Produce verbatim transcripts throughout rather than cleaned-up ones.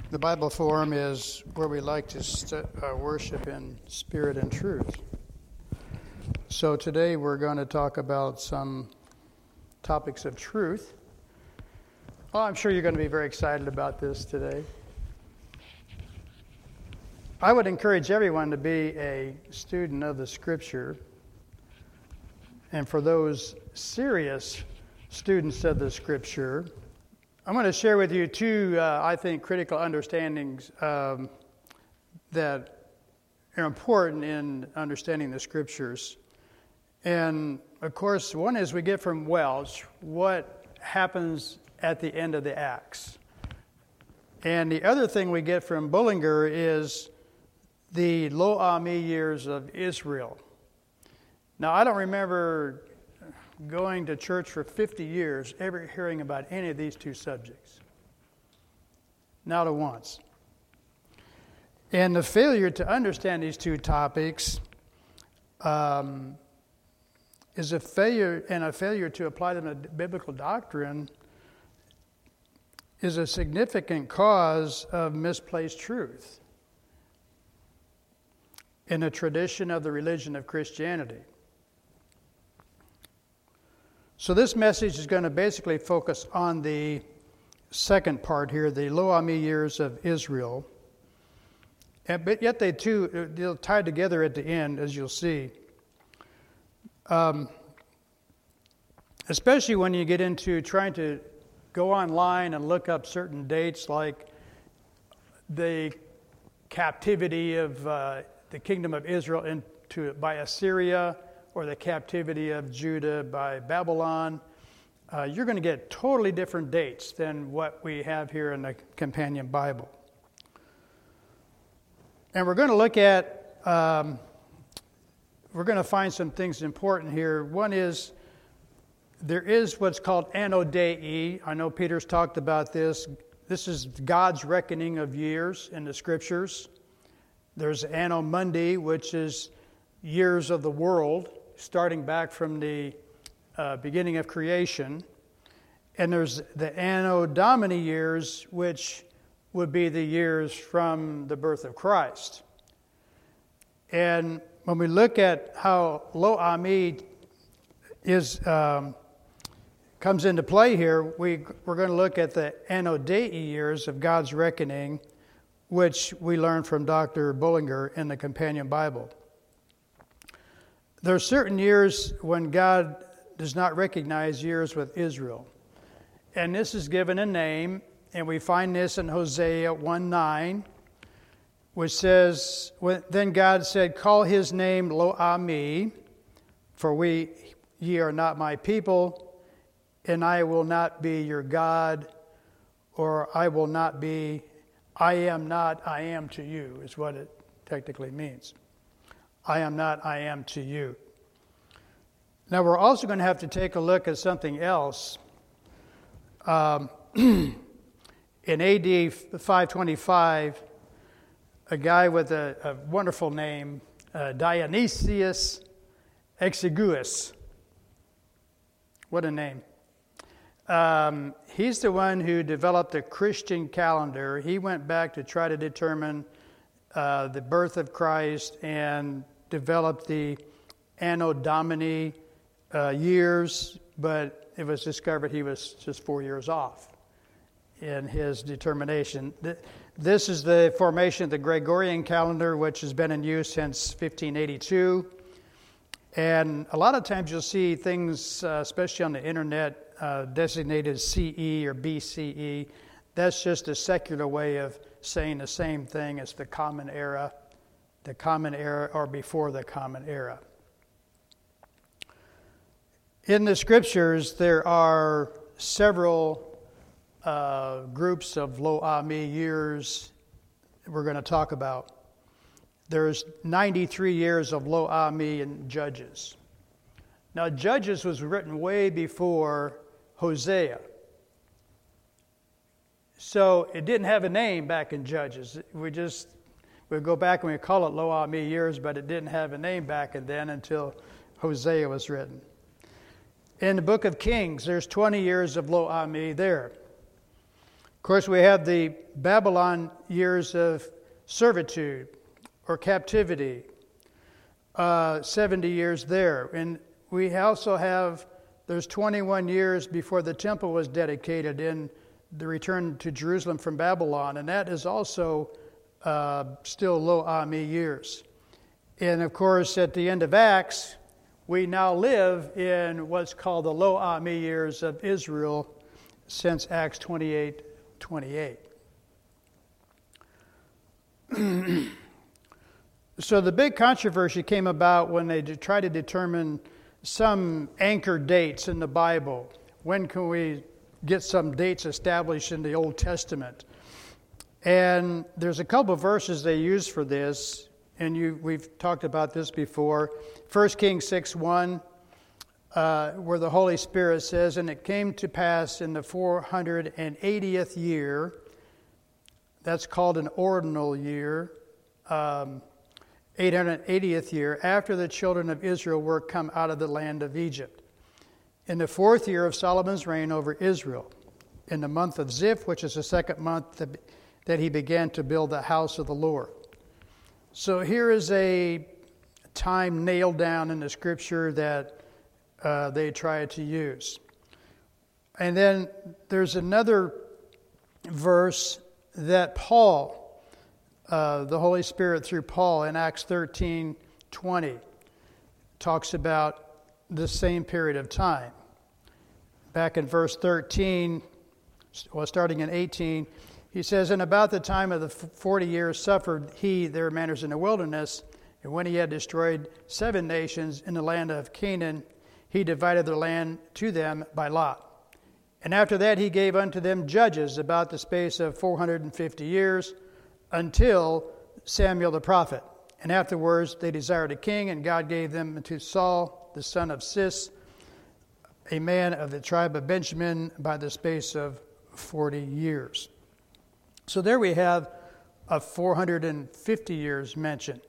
The Bible Forum is where we like to st- uh, worship in spirit and truth. So today we're going to talk about some topics of truth. Well, I'm sure you're going to be very excited about this today. I would encourage everyone to be a student of the Scripture. And for those serious students of the Scripture, I'm going to share with you two, uh, I think, critical understandings um, that are important in understanding the Scriptures. And, of course, one is we get from Welch what happens at the end of the Acts. And the other thing we get from Bullinger is the Lo Ami years of Israel. Now, I don't remember going to church for fifty years, ever hearing about any of these two subjects. Not at once. And the failure to understand these two topics um, is a failure, and a failure to apply them to biblical doctrine is a significant cause of misplaced truth in the tradition of the religion of Christianity. So this message is going to basically focus on the second part here, the Lo Ami years of Israel. And, but yet they two, they'll tie together at the end, as you'll see. Um, especially when you get into trying to go online and look up certain dates like the captivity of uh, the kingdom of Israel into by Assyria, or the captivity of Judah by Babylon, uh, you're going to get totally different dates than what we have here in the Companion Bible. And we're going to look at, um, we're going to find some things important here. One is, there is what's called Anno Dei. I know Peter's talked about this. This is God's reckoning of years in the Scriptures. There's Anno Mundi, which is years of the world, starting back from the uh, beginning of creation. And there's the Anno Domini years, which would be the years from the birth of Christ. And when we look at how Lo Ami is um, comes into play here, we, we're going to look at the Anno Dei years of God's reckoning, which we learn from Doctor Bullinger in the Companion Bible. There are certain years when God does not recognize years with Israel. And this is given a name, and we find this in Hosea one nine, which says, Then God said, Call his name Lo Ami, for we ye are not my people, and I will not be your God, or I will not be, I am not, I am to you, is what it technically means. I am not, I am to you. Now, we're also going to have to take a look at something else. Um, in A D five twenty-five, a guy with a, a wonderful name, uh, Dionysius Exiguus. What a name. Um, he's the one who developed the Christian calendar. He went back to try to determine uh, the birth of Christ and developed the Anno Domini uh, years, but it was discovered he was just four years off in his determination. This is the formation of the Gregorian calendar, which has been in use since fifteen eighty-two. And a lot of times you'll see things, uh, especially on the internet, uh, designated C E or B C E. That's just a secular way of saying the same thing as the Common Era, the Common Era, or before the Common Era. In the Scriptures, there are several uh, groups of Lo Ami years we're going to talk about. There's ninety-three years of Lo Ami in Judges. Now, Judges was written way before Hosea. So it didn't have a name back in Judges. We just, we go back and we call it Lo Ami years, but it didn't have a name back then until Hosea was written. In the book of Kings, there's twenty years of Lo Ami there. Of course, we have the Babylon years of servitude or captivity, uh, seventy years there. And we also have, there's twenty-one years before the temple was dedicated in the return to Jerusalem from Babylon, and that is also uh, still Lo Ami years. And of course, at the end of Acts, we now live in what's called the Lo Ami years of Israel since Acts twenty-eight twenty-eight. So the big controversy came about when they tried to determine some anchor dates in the Bible. When can we get some dates established in the Old Testament? And there's a couple of verses they use for this, and you, we've talked about this before. First Kings six one, uh, where the Holy Spirit says, "And it came to pass in the four hundred eightieth year," that's called an ordinal year, um, eight hundred eightieth year, "after the children of Israel were come out of the land of Egypt, in the fourth year of Solomon's reign over Israel, in the month of Ziph, which is the second month that, that he began to build the house of the Lord." So here is a time nailed down in the scripture that uh, they try to use. And then there's another verse that Paul, uh, the Holy Spirit through Paul in Acts thirteen twenty, talks about the same period of time. Back in verse thirteen, well, starting in eighteen, he says, "And about the time of the forty years suffered he their manners in the wilderness, and when he had destroyed seven nations in the land of Canaan, he divided the land to them by lot. And after that he gave unto them judges about the space of four hundred fifty years, until Samuel the prophet. And afterwards they desired a king, and God gave them unto Saul, the son of Cis, a man of the tribe of Benjamin, by the space of forty years." So there we have a four hundred fifty years mentioned.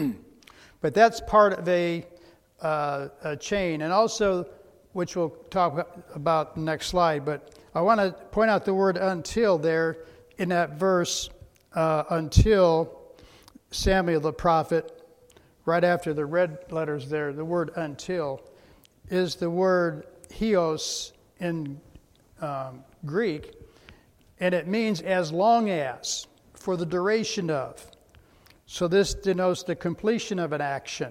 But that's part of a, uh, a chain. And also, which we'll talk about next slide, but I want to point out the word "until" there in that verse, uh, until Samuel the prophet, right after the red letters there, the word "until" is the word "hios" in um, Greek, and it means as long as, for the duration of. So this denotes the completion of an action.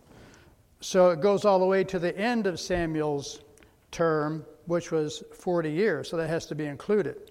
So it goes all the way to the end of Samuel's term, which was forty years, so that has to be included.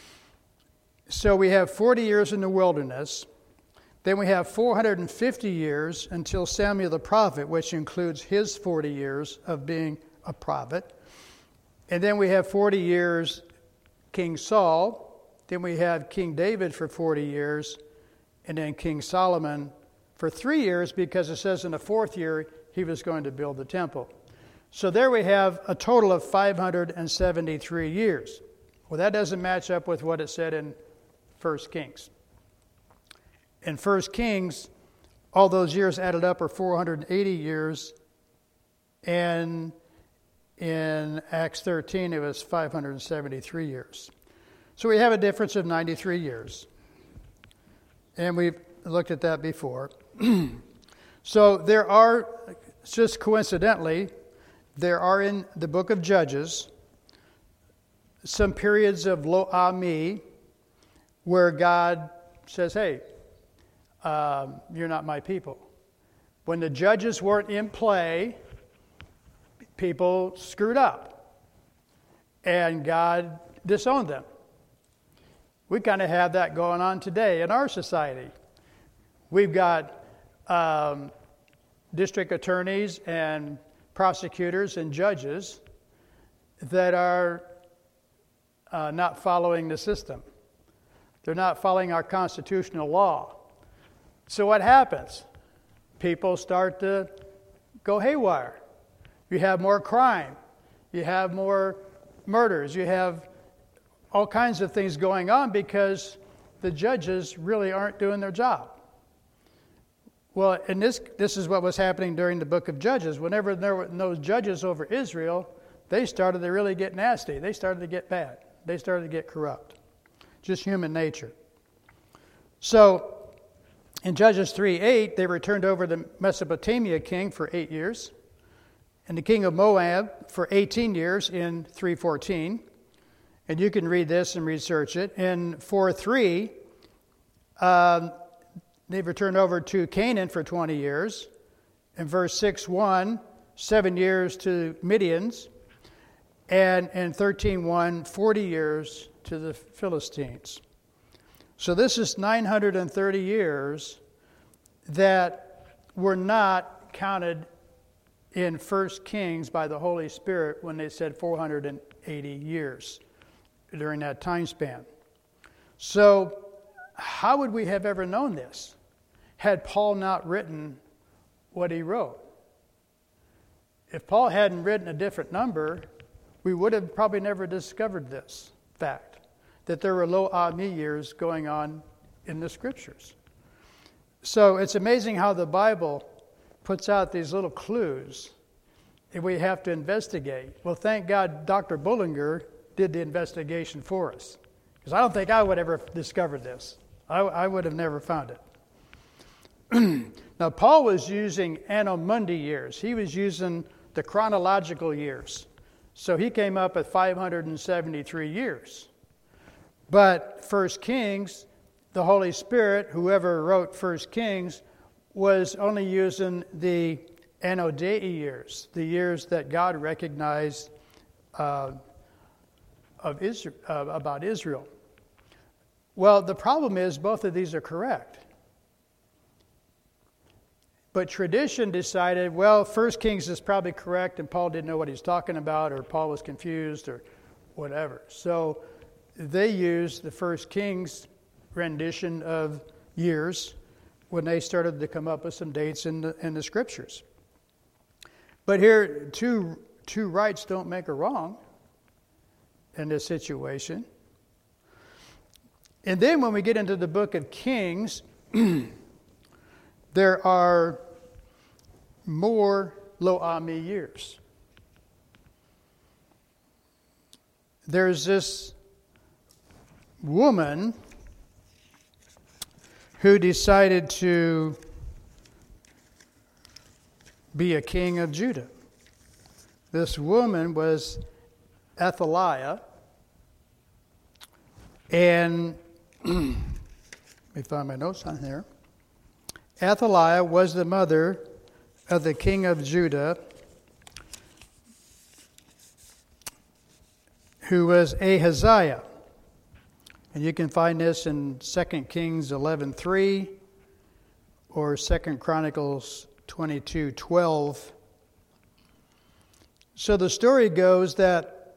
So we have forty years in the wilderness. Then we have four hundred fifty years until Samuel the prophet, which includes his forty years of being a prophet. And then we have forty years King Saul. Then we have King David for forty years. And then King Solomon for three years, because it says in the fourth year he was going to build the temple. So there we have a total of five hundred seventy-three years. Well, that doesn't match up with what it said in First Kings. In First Kings, all those years added up are four hundred eighty years, and in Acts thirteen it was five hundred seventy-three years. So we have a difference of ninety-three years. And we've looked at that before. So there are, just coincidentally, there are in the book of Judges some periods of Lo Ami where God says, hey, um, you're not my people. When the judges weren't in play, people screwed up, and God disowned them. We kind of have that going on today in our society. We've got um, district attorneys and prosecutors and judges that are uh, not following the system. They're not following our constitutional law. So what happens? People start to go haywire. You have more crime. You have more murders. You have all kinds of things going on because the judges really aren't doing their job. Well, and this this is what was happening during the book of Judges. Whenever there were those judges over Israel, they started to really get nasty. They started to get bad. They started to get corrupt. just human nature. So, in Judges three eight, they returned over the Mesopotamia king for eight years, and the king of Moab for eighteen years in three fourteen. And you can read this and research it. In four three, um, they returned over to Canaan for twenty years. In verse six one, seven years to Midians. And in thirteen one, forty years to the Philistines. So this is nine hundred thirty years that were not counted in First Kings by the Holy Spirit when they said four hundred eighty years during that time span. So how would we have ever known this had Paul not written what he wrote? If Paul hadn't written a different number, we would have probably never discovered this fact, that there were Lo Ami years going on in the Scriptures. So it's amazing how the Bible puts out these little clues that we have to investigate. Well, thank God Doctor Bullinger did the investigation for us, because I don't think I would ever have discovered this. I, I would have never found it. Now, Paul was using Anno Mundi years. He was using the chronological years. So he came up with five hundred seventy-three years. But First Kings, the Holy Spirit, whoever wrote First Kings, was only using the Anno Dei years, the years that God recognized uh, of Israel, uh, about Israel. Well, the problem is both of these are correct. But tradition decided, well, First Kings is probably correct, and Paul didn't know what he's talking about, or Paul was confused, or whatever. So they used the First Kings rendition of years when they started to come up with some dates in the, in the Scriptures. But here, two, two rights don't make a wrong in this situation. And then when we get into the book of Kings, there are more Lo Ami years. There's this woman who decided to be a king of Judah. This woman was Athaliah, and let me find my notes on here. Athaliah was the mother of the king of Judah, who was Ahaziah. And you can find this in Second Kings eleven three or Second Chronicles twenty-two twelve. So the story goes that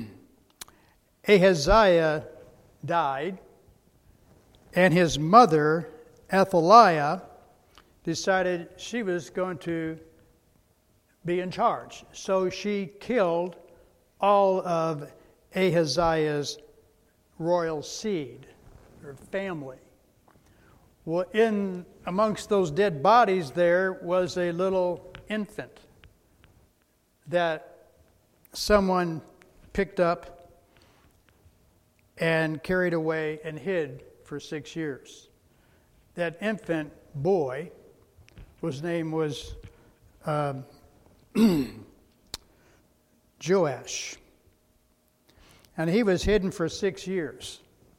Ahaziah died, and his mother, Athaliah, decided she was going to be in charge. So she killed all of Ahaziah's royal seed, or family. Well, in amongst those dead bodies there was a little infant that someone picked up and carried away and hid for six years. That infant boy, whose name was um, Joash. And he was hidden for six years.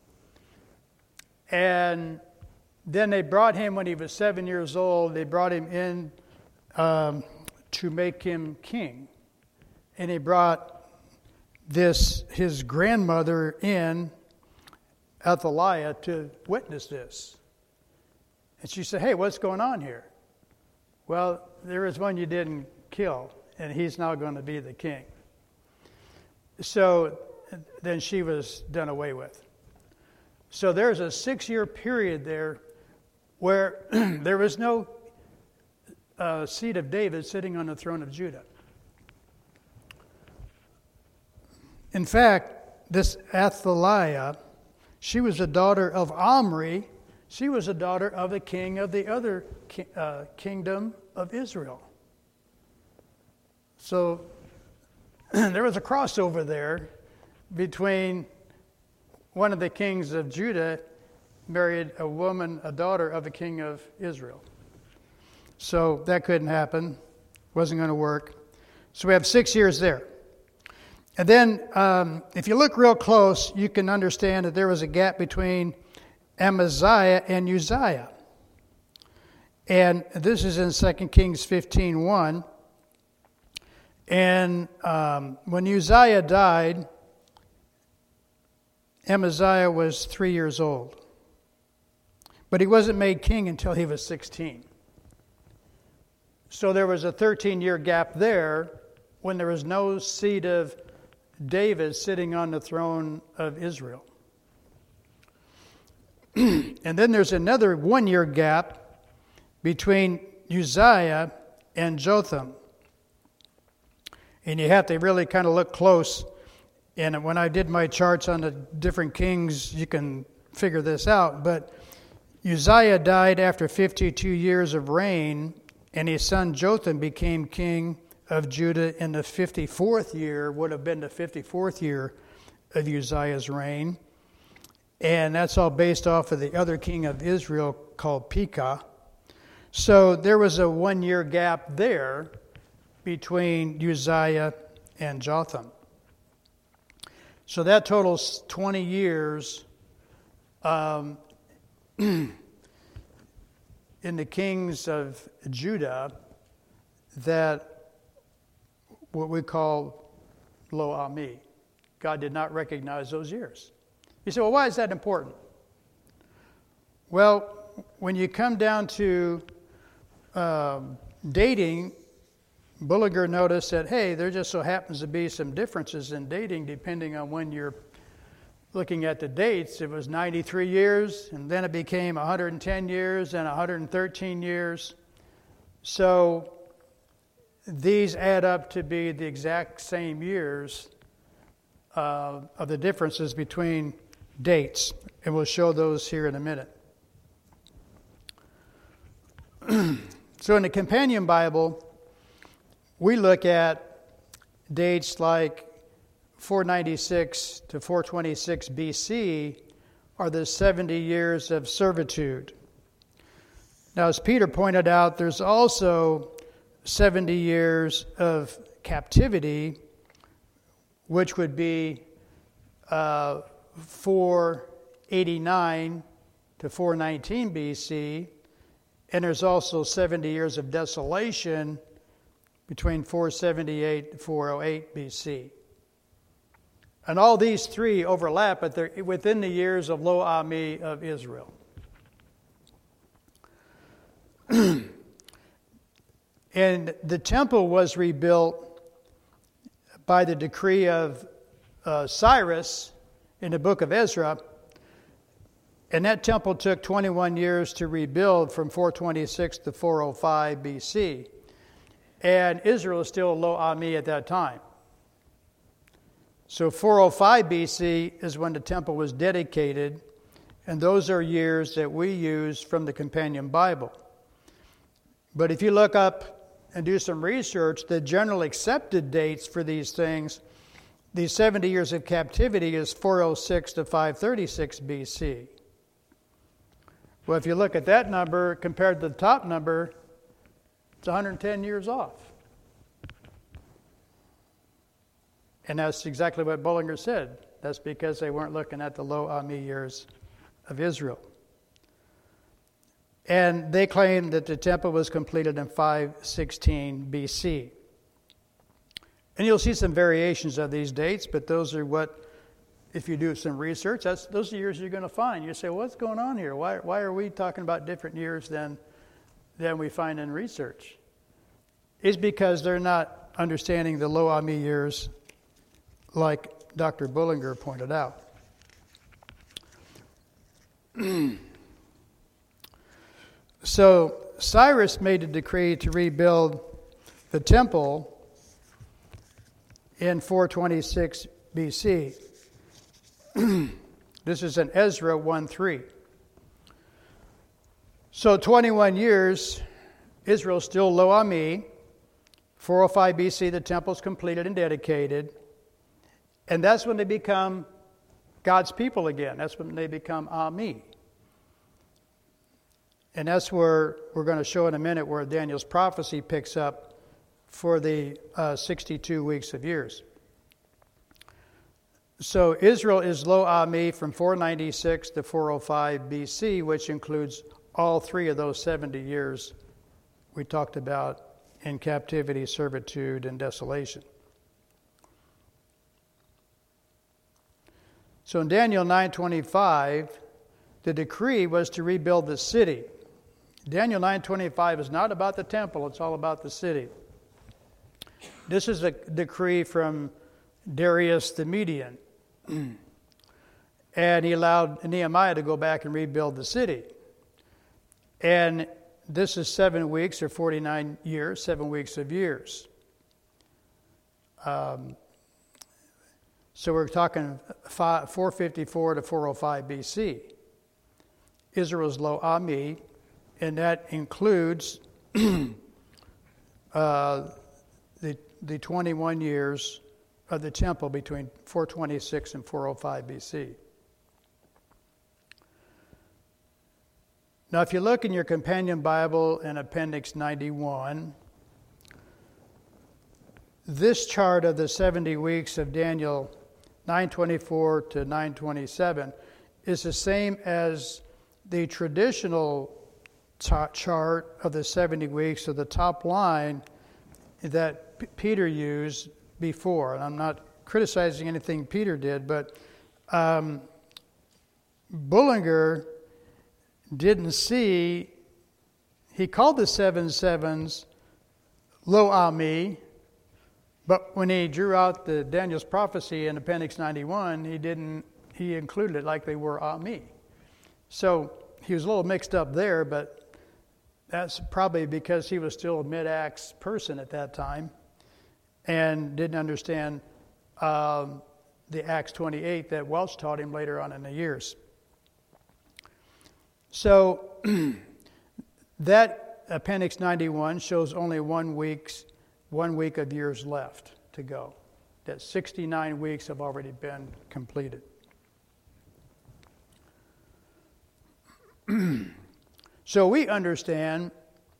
And then they brought him when he was seven years old. They brought him in um, to make him king. And he brought this, his grandmother in, Athaliah, to witness this. And she said, hey, what's going on here? Well, there is one you didn't kill, and he's now going to be the king. So then she was done away with. So there's a six-year period there where there was no uh, seed of David sitting on the throne of Judah. In fact, this Athaliah, she was a daughter of Omri. She was a daughter of the king of the other ki- uh, kingdom of Israel. So there was a crossover there between one of the kings of Judah married a woman, a daughter of the king of Israel. So that couldn't happen. Wasn't going to work. So we have six years there. And then um, if you look real close, you can understand that there was a gap between Amaziah and Uzziah. And this is in Second Kings fifteen one. And um, when Uzziah died, Amaziah was three years old. But he wasn't made king until he was sixteen. So there was a thirteen-year gap there when there was no seed of David sitting on the throne of Israel. And then there's another one-year gap between Uzziah and Jotham. And you have to really kind of look close. And when I did my charts on the different kings, you can figure this out. But Uzziah died after fifty-two years of reign, and his son Jotham became king of Judah in the fifty-fourth year, would have been the fifty-fourth year of Uzziah's reign. And that's all based off of the other king of Israel called Pekah. So there was a one-year gap there between Uzziah and Jotham. So that totals twenty years um, in the kings of Judah that what we call Lo Ami. God did not recognize those years. You say, well, why is that important? Well, when you come down to um, dating, Bullinger noticed that, hey, there just so happens to be some differences in dating depending on when you're looking at the dates. It was ninety-three years, and then it became one hundred ten years and one hundred thirteen years. So these add up to be the exact same years uh, of the differences between dates, and we'll show those here in a minute. So in the Companion Bible, we look at dates like four ninety-six to four twenty-six B C are the seventy years of servitude. Now, as Peter pointed out, there's also seventy years of captivity, which would be uh, four eighty-nine to four nineteen B C, and there's also seventy years of desolation between four seventy-eight to four oh eight B C. And all these three overlap, but they're within the years of Lo Ami of Israel. And the temple was rebuilt by the decree of uh, Cyrus in the book of Ezra. And that temple took twenty-one years to rebuild from four twenty-six to four oh five B C. And Israel is still Lo Ami at that time. So four oh five B C is when the temple was dedicated, and those are years that we use from the Companion Bible. But if you look up and do some research, the general accepted dates for these things, these seventy years of captivity is four oh six to five thirty-six B C. Well, if you look at that number compared to the top number, it's one hundred ten years off. And that's exactly what Bullinger said. That's because they weren't looking at the Lo Ami years of Israel. And they claim that the temple was completed in five sixteen B C. And you'll see some variations of these dates, but those are what, if you do some research, that's those are years you're going to find. You say, well, what's going on here? Why, why are we talking about different years than, than we find in research? It's because they're not understanding the Lo Ami years like Doctor Bullinger pointed out. So Cyrus made a decree to rebuild the temple in four twenty-six B C. This is in Ezra one three. So twenty-one years, Israel's still Lo Ami. four oh five B C, the temple's completed and dedicated. And that's when they become God's people again. That's when they become Ami. And that's where we're going to show in a minute where Daniel's prophecy picks up for the uh, sixty-two weeks of years. So Israel is Lo Ami from four ninety-six to four oh five B C, which includes all three of those seventy years we talked about in captivity, servitude, and desolation. So in Daniel nine twenty-five, the decree was to rebuild the city. Daniel nine twenty-five is not about the temple, it's all about the city. This is a decree from Darius the Median. And he allowed Nehemiah to go back and rebuild the city. And this is seven weeks or forty-nine years, seven weeks of years. Um, so we're talking four fifty-four to four oh five B C. Israel's Lo Ami, and that includes uh, the, the twenty-one years of the temple between four twenty-six and four oh five B C. Now, if you look in your companion Bible in Appendix ninety-one, this chart of the seventy weeks of Daniel nine twenty-four to nine twenty-seven is the same as the traditional t- chart of the seventy weeks of the top line that P- Peter used before. And I'm not criticizing anything Peter did, but um, Bullinger didn't see, he called the seven sevens Lo Ami, but when he drew out the Daniel's prophecy in Appendix ninety-one, he didn't, he included it like they were Ami. So he was a little mixed up there, but that's probably because he was still a mid-Acts person at that time and didn't understand um, the Acts twenty-eight that Welch taught him later on in the years. So that Appendix ninety-one shows only one week's one week of years left to go. That sixty-nine weeks have already been completed. So we understand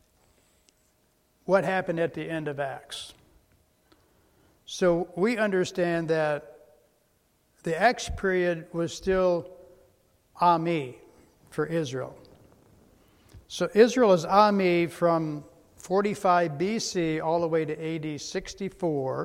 what happened at the end of Acts. So we understand that the Acts period was still Ami for Israel. So Israel is Ami from forty-five B C all the way to A D sixty-four.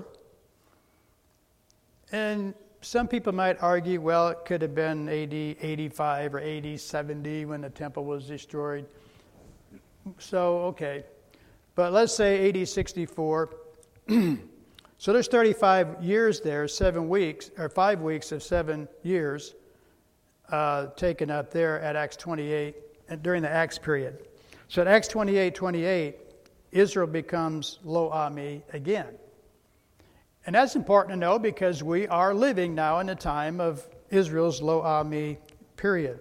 And some people might argue, well, it could have been A D eighty-five or A D seventy when the temple was destroyed. So, okay. But let's say A D sixty-four. So there's thirty-five years there, seven weeks, or five weeks of seven years uh, taken up there at Acts twenty-eight, during the Acts period. So at Acts twenty-eight twenty-eight, Israel becomes Lo Ami again. And that's important to know because we are living now in the time of Israel's Lo Ami period.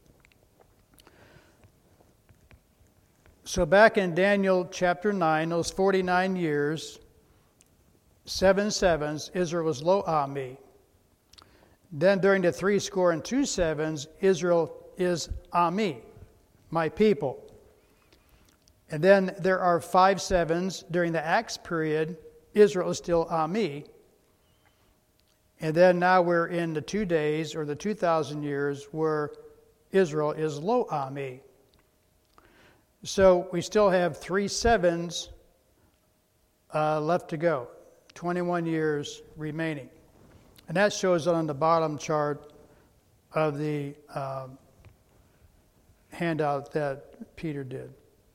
So back in Daniel chapter nine, those forty-nine years, seven sevens, Israel was Lo Ami. Then during the three score and two sevens, Israel is Ami, my people. And then there are five sevens during the Acts period, Israel is still Ami. And then now we're in the two days or the two thousand years where Israel is Lo Ami. So we still have three sevens uh, left to go, twenty-one years remaining. And that shows on the bottom chart of the um, handout that Peter did.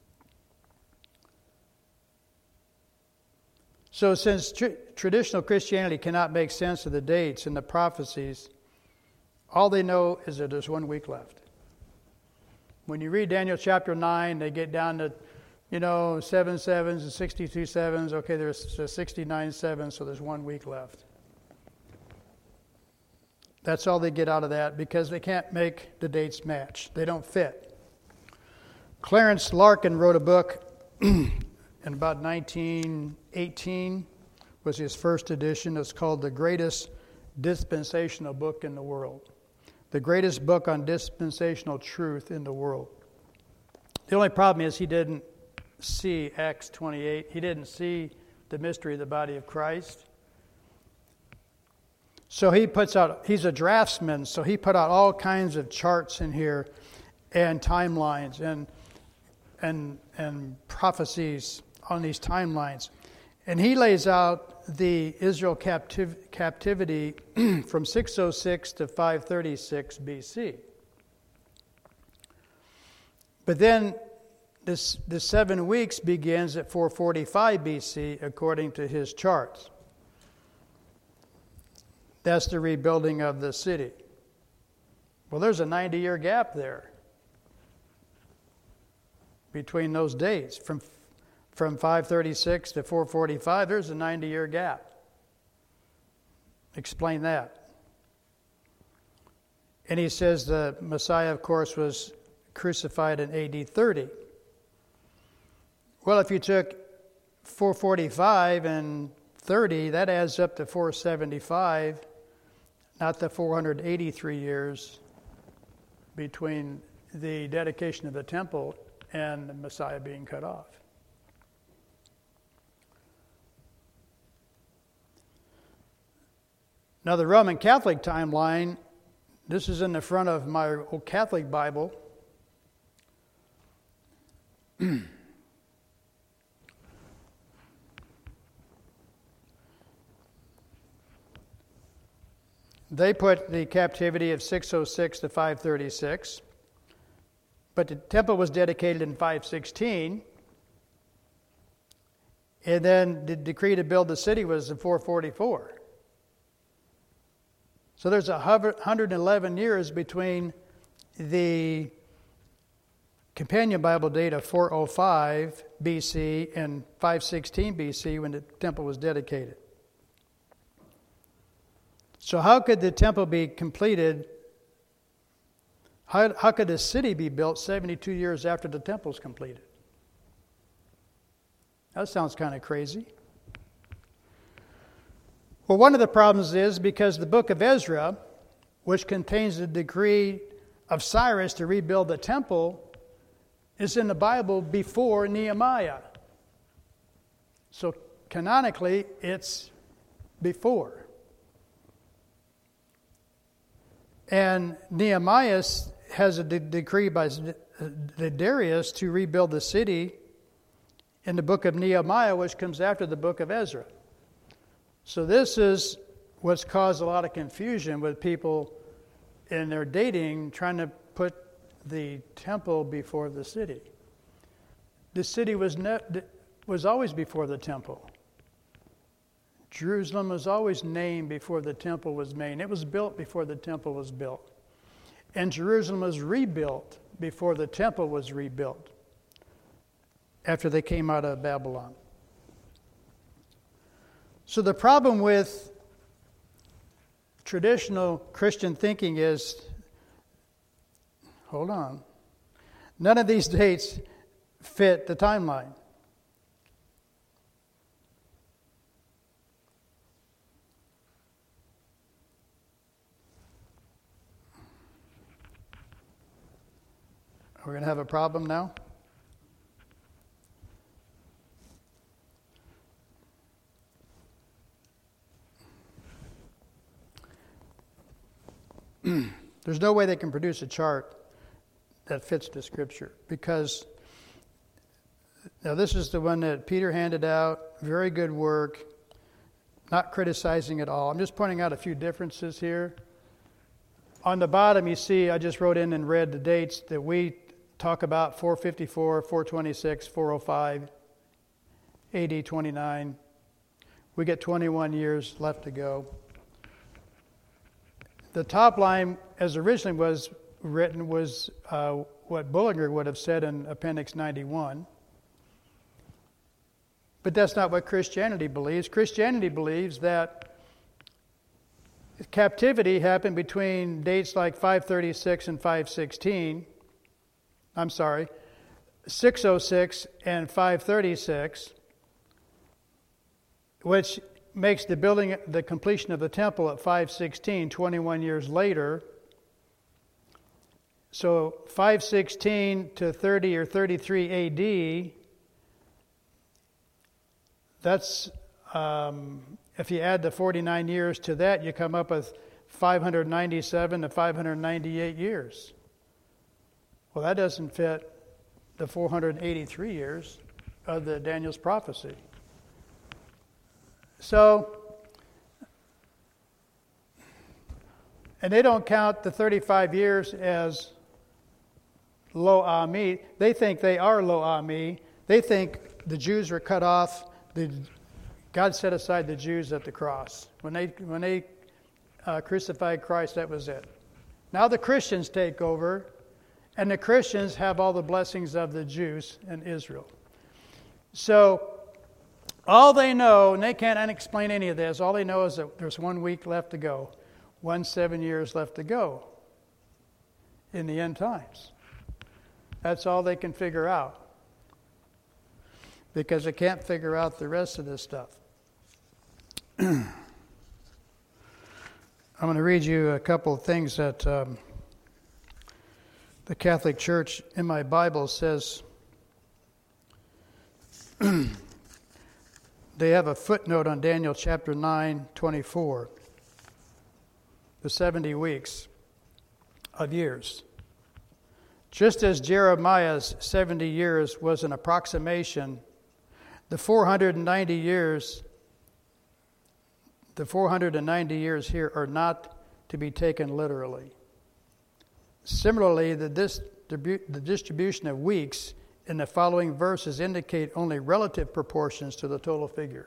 So since tr- traditional Christianity cannot make sense of the dates and the prophecies, all they know is that there's one week left. When you read Daniel chapter nine, they get down to, you know, seven sevens and sixty-two sevens. Okay, there's sixty-nine sevens, so there's one week left. That's all they get out of that because they can't make the dates match. They don't fit. Clarence Larkin wrote a book in about nineteen eighteen, was his first edition. It's called The Greatest Dispensational Book in the World. the greatest book on dispensational truth in the world. The only problem is he didn't see Acts twenty-eight. He didn't see the mystery of the body of Christ. So he puts out, he's a draftsman, so he put out all kinds of charts in here and timelines and and and prophecies on these timelines. And he lays out the Israel captiv- captivity from six oh six to five thirty-six B C. But then this the seven weeks begins at four forty-five B C according to his charts. That's the rebuilding of the city. Well, there's a ninety-year gap there between those dates. From, from five thirty-six to four forty-five, there's a ninety-year gap. Explain that. And he says the Messiah, of course, was crucified in A D thirty. Well, if you took four forty-five and thirty, that adds up to four seventy-five. Not the four hundred eighty-three years between the dedication of the temple and the Messiah being cut off. Now, the Roman Catholic timeline, this is in the front of my old Catholic Bible. They put the captivity of six oh six to five thirty-six, but the temple was dedicated in five sixteen, and then the decree to build the city was in four forty-four. So there's one hundred eleven years between the companion Bible date of four oh five B C and five sixteen B C when the temple was dedicated. So how could the temple be completed? How, how could a city be built seventy-two years after the temple's completed? That sounds kind of crazy. Well, one of the problems is because the book of Ezra, which contains the decree of Cyrus to rebuild the temple, is in the Bible before Nehemiah. So canonically, it's before. And Nehemiah has a de- decree by the Darius to rebuild the city in the book of Nehemiah, which comes after the book of Ezra. So this is what's caused a lot of confusion with people in their dating, trying to put the temple before the city. The city was ne- was always before the temple. Jerusalem was always named before the temple was made. It was built before the temple was built. And Jerusalem was rebuilt before the temple was rebuilt, after they came out of Babylon. So the problem with traditional Christian thinking is, hold on, none of these dates fit the timeline. We're going to have a problem now? There's no way they can produce a chart that fits the scripture, because now this is the one that Peter handed out. Very good work. Not criticizing at all. I'm just pointing out a few differences here. On the bottom, you see, I just wrote in and read the dates that we talk about: four fifty-four, four twenty-six, four oh five, A D twenty-nine. We get twenty-one years left to go. The top line, as originally was written, was uh, what Bullinger would have said in Appendix ninety-one. But that's not what Christianity believes. Christianity believes that captivity happened between dates like five thirty-six and five sixteen. I'm sorry, six oh six and five thirty-six, which makes the building, the completion of the temple at five sixteen, twenty-one years later. So five sixteen to thirty or thirty-three A D, that's, um, if you add the forty-nine years to that, you come up with five hundred ninety-seven to five hundred ninety-eight years. Well, that doesn't fit the four hundred eighty-three years of the Daniel's prophecy. So, and they don't count the thirty-five years as Lo Ami. They think they are Lo Ami. They think the Jews were cut off. The, God set aside the Jews at the cross. When they when they uh, crucified Christ, that was it. Now the Christians take over, and the Christians have all the blessings of the Jews in Israel. So all they know, and they can't explain any of this, all they know is that there's one week left to go, one seven years left to go in the end times. That's all they can figure out, because they can't figure out the rest of this stuff. I'm going to read you a couple of things that um, the Catholic Church in my Bible says. They have a footnote on Daniel chapter nine, twenty-four, the seventy weeks of years. Just as Jeremiah's seventy years was an approximation, the four hundred ninety years, the four hundred ninety years here are not to be taken literally. Similarly, the, distribu- the distribution of weeks in the following verses indicate only relative proportions to the total figure.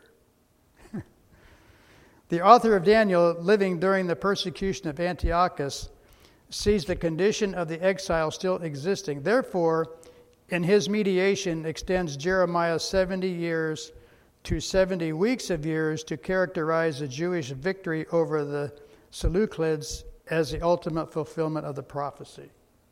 The author of Daniel, living during the persecution of Antiochus, sees the condition of the exile still existing. Therefore, in his mediation, extends Jeremiah's seventy years to seventy weeks of years to characterize the Jewish victory over the Seleucids as the ultimate fulfillment of the prophecy.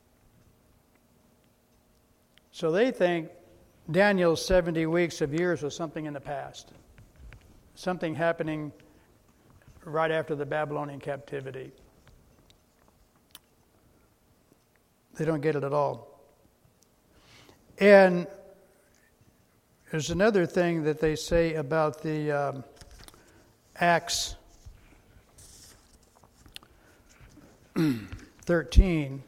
So they think Daniel's seventy weeks of years was something in the past, something happening right after the Babylonian captivity. They don't get it at all. And there's another thing that they say about the um, Acts thirteen.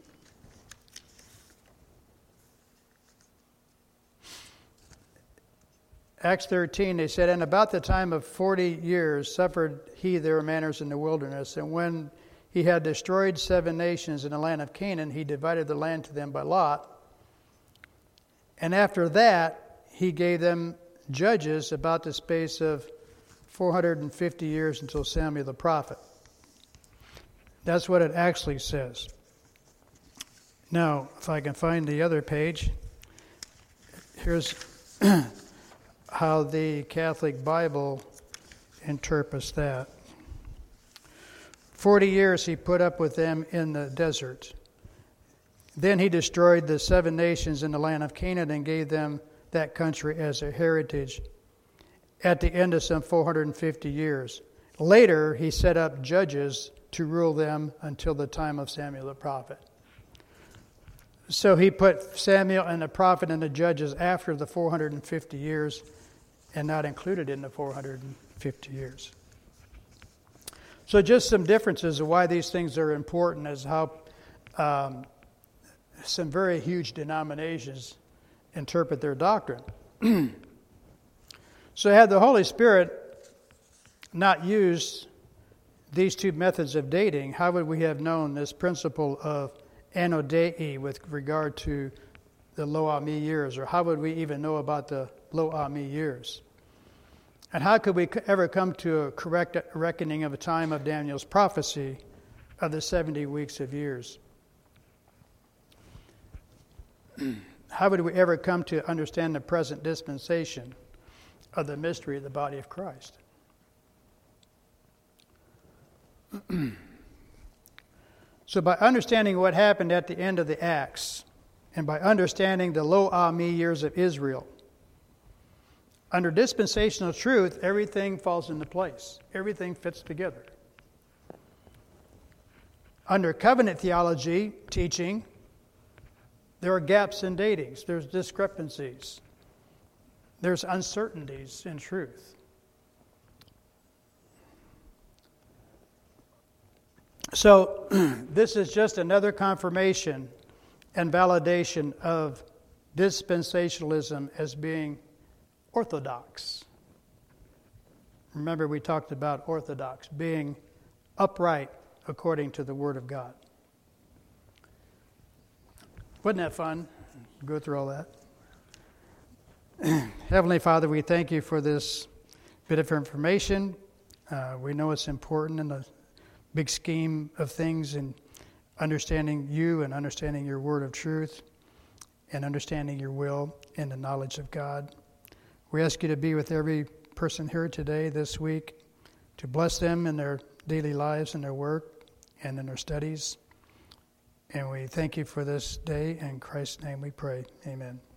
Acts thirteen, they said, and about the time of forty years suffered he their manners in the wilderness, and when he had destroyed seven nations in the land of Canaan, he divided the land to them by lot. And after that, he gave them judges about the space of four hundred fifty years until Samuel the prophet. That's what it actually says. Now, if I can find the other page, here's how the Catholic Bible interprets that. Forty years he put up with them in the desert. Then he destroyed the seven nations in the land of Canaan and gave them that country as a heritage at the end of some four hundred fifty years. Later, he set up judges to rule them until the time of Samuel the prophet. So he put Samuel and the prophet and the judges after the four hundred fifty years and not included in the four hundred fifty years. So just some differences of why these things are important is how um, some very huge denominations interpret their doctrine. So had the Holy Spirit not used these two methods of dating, how would we have known this principle of Anno Dei with regard to the Lo Ami years, or how would we even know about the Lo Ami years? And how could we ever come to a correct reckoning of a time of Daniel's prophecy of the seventy weeks of years? How would we ever come to understand the present dispensation of the mystery of the body of Christ? So by understanding what happened at the end of the Acts, and by understanding the Lo Ami years of Israel, under dispensational truth, everything falls into place. Everything fits together. Under covenant theology teaching, There are gaps in datings. There's discrepancies. There's uncertainties in truth. So this is just another confirmation and validation of dispensationalism as being orthodox. Remember, we talked about orthodox, being upright according to the Word of God. Wasn't that fun? Go through all that. Heavenly Father, we thank you for this bit of information. Uh, we know it's important in the big scheme of things in understanding you and understanding your word of truth and understanding your will and the knowledge of God. We ask you to be with every person here today, this week, to bless them in their daily lives and their work and in their studies. And we thank you for this day. In Christ's name we pray. Amen.